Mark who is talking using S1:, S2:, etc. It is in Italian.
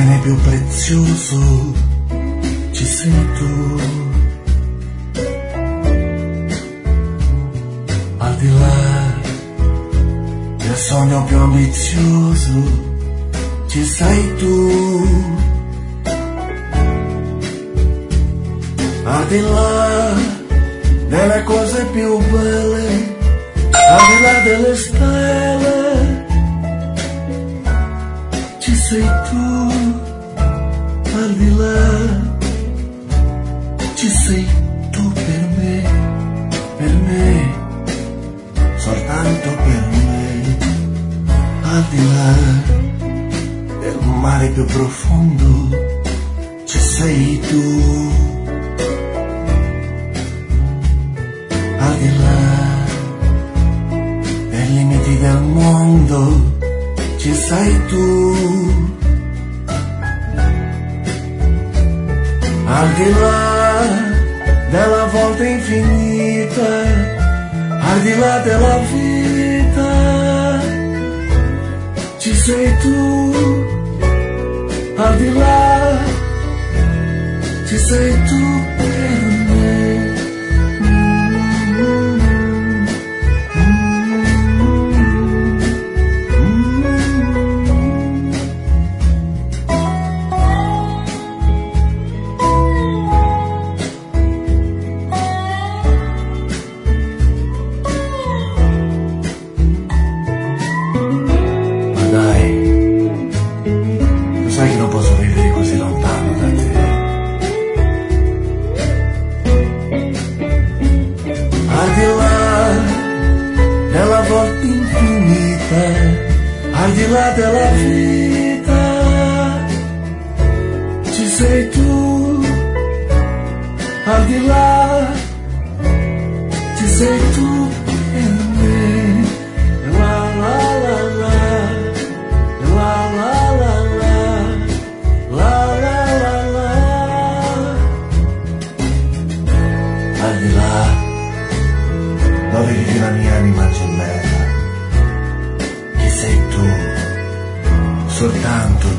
S1: bene più prezioso ci sei tu. Al di là del sogno più ambizioso ci sei tu. Al di là delle cose più belle, al di là delle stelle, ci sei tu. Al di là ci sei tu per me, soltanto per me. Al di là del mare più profondo ci sei tu. Al di là dei limiti del mondo ci sei tu. Al di là della volta infinita, al di là della vita, ci sei tu. Al di là ci sei tu per me. Sai che non posso vivere così lontano da te. Al di là della volta infinita, al di là della vita, ci sei tu. Al di là ci sei tu per me. La la la la, la la la la. La la la la. Al di là dove vivi la mia anima gemella, chi sei tu, soltanto